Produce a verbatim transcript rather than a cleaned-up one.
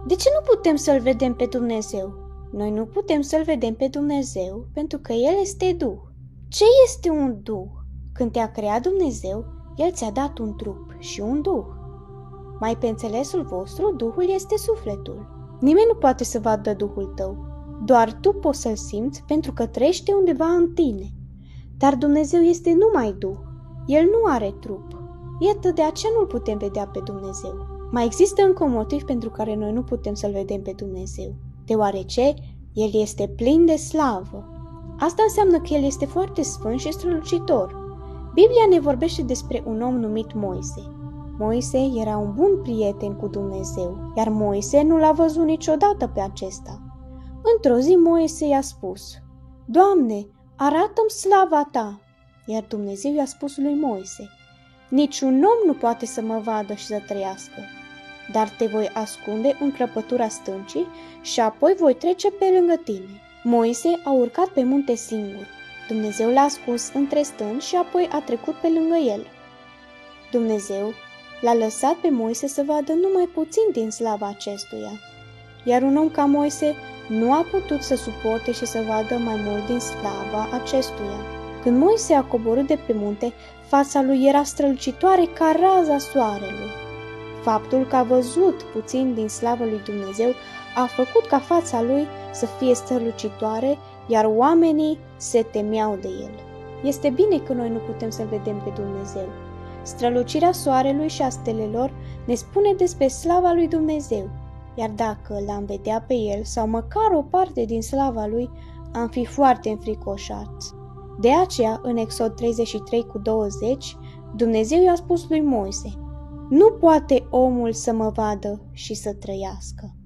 De ce nu putem să-L vedem pe Dumnezeu? Noi nu putem să-L vedem pe Dumnezeu pentru că El este Duh. Ce este un Duh? Când te-a creat Dumnezeu, El ți-a dat un trup și un Duh. Mai pe înțelesul vostru, Duhul este sufletul. Nimeni nu poate să vadă Duhul tău. Doar tu poți să-L simți pentru că trăiește undeva în tine. Dar Dumnezeu este numai Duh. El nu are trup. Iată de aceea nu-L putem vedea pe Dumnezeu. Mai există încă un motiv pentru care noi nu putem să-L vedem pe Dumnezeu. Deoarece El este plin de slavă. Asta înseamnă că El este foarte sfânt și strălucitor. Biblia ne vorbește despre un om numit Moise. Moise era un bun prieten cu Dumnezeu, iar Moise nu l-a văzut niciodată pe acesta. Într-o zi Moise i-a spus: Doamne, arată-mi slava ta! Iar Dumnezeu i-a spus lui Moise: Niciun om nu poate să mă vadă și să trăiască, dar te voi ascunde în crăpătura stâncii și apoi voi trece pe lângă tine. Moise a urcat pe munte singur. Dumnezeu l-a ascuns între stânci și apoi a trecut pe lângă el. Dumnezeu l-a lăsat pe Moise să vadă numai puțin din slava acestuia, iar un om ca Moise nu a putut să suporte și să vadă mai mult din slava acestuia. Când Moise a coborât de pe munte, fața lui era strălucitoare ca raza soarelui. Faptul că a văzut puțin din slava lui Dumnezeu a făcut ca fața lui să fie strălucitoare, iar oamenii se temeau de el. Este bine că noi nu putem să-L vedem pe Dumnezeu. Strălucirea soarelui și a stelelor ne spune despre slava lui Dumnezeu, iar dacă l-am vedea pe El sau măcar o parte din slava lui, am fi foarte înfricoșați. De aceea, în Exod treizeci și trei cu douăzeci, Dumnezeu i-a spus lui Moise: Nu poate omul să mă vadă și să trăiască.